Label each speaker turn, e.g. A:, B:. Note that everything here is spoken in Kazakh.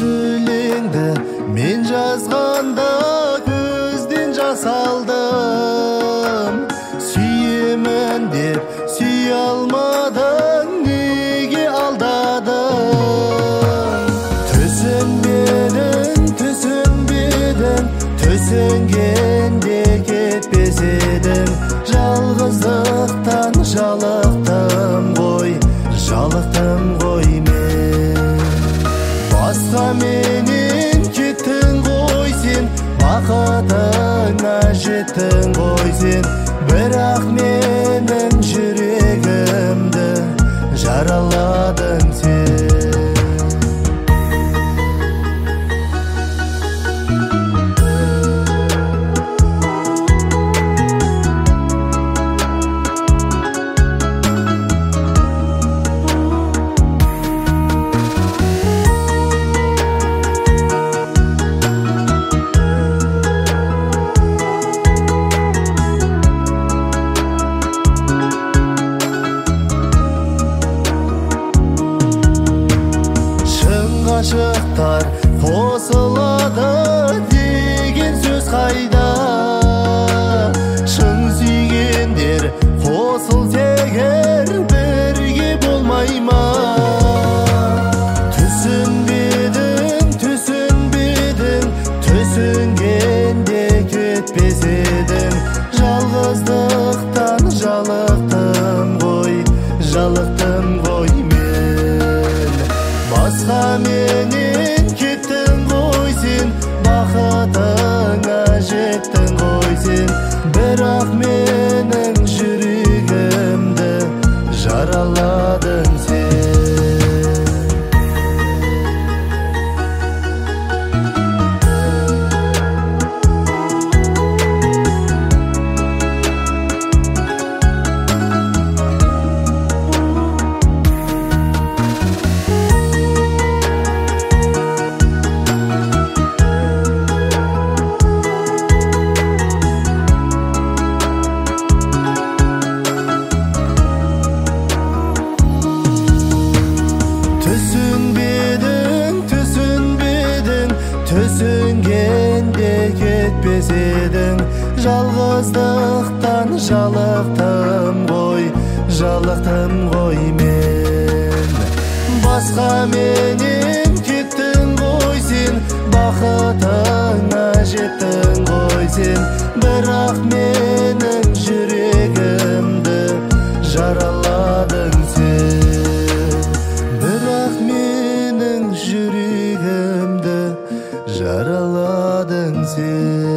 A: өлеңді мен жазғанда көзден жас алдым. Сүйемін деп сүйе алмадың, неге алдадың? Түсінбедің, түсінгенде кетпес едің. Жалғыздықтан жалықтым ғой мен. Басқа менен кеттің ғой сен, бақытыңа жеттің ғой сен. Бірақ менің жүрегімді жараладың сен. Ғашықтар қосылады деген сөз қайда? Шын сүйгендер қосылса егер бірге болмай ма? Түсінгенде кетпес едің. Жалғыздықтан жалықтым ғой мен. Басқа менен кеттің ғой сен, бақытыңа жеттің ғой сен. Бірақ менің жүрегімді жараладың сен. Түсінгенде кетпес едің. Жалғыздықтан жалықтым ғой мен. Басқа менен кеттің ғой сен, бақытыңа жеттің ғой сен. Бірақ менің жүрегімді жараладың сен. Бірақ менің жүрегімді жараладың сен.